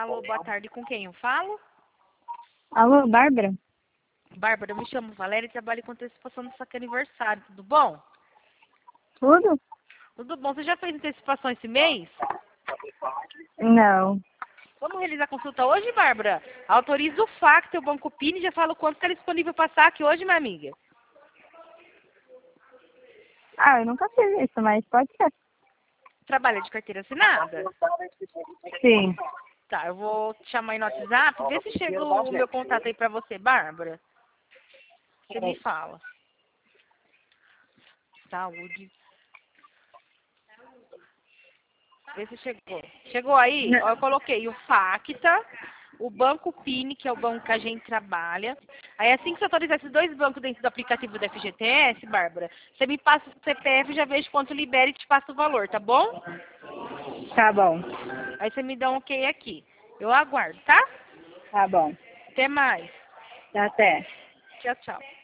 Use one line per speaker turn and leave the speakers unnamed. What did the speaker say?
Alô, boa tarde. Com quem eu falo?
Alô, Bárbara?
Bárbara, eu me chamo Valéria e trabalho com antecipação do saque aniversário. Tudo bom?
Tudo?
Tudo bom. Você já fez antecipação esse mês?
Não.
Vamos realizar a consulta hoje, Bárbara? Autoriza o FAC, teu Banco Pini, já fala o quanto está disponível para saque hoje, minha amiga.
Ah, eu nunca fiz isso, mas pode ser.
Trabalha de carteira assinada?
Sim.
Tá, eu vou te chamar aí no WhatsApp. Vê se chega o meu contato aí pra você, Bárbara. Você me fala. Saúde. Vê se chegou. Chegou aí? Ó, eu coloquei o FACTA, o Banco Pini, que é o banco que a gente trabalha. Aí assim que você autorizar esses dois bancos dentro do aplicativo do FGTS, Bárbara, você me passa o CPF, já vejo quanto libera e te passa o valor, tá bom?
Tá bom.
Aí você me dá um ok aqui. Eu aguardo, tá?
Tá bom.
Até mais.
Até.
Tchau, tchau.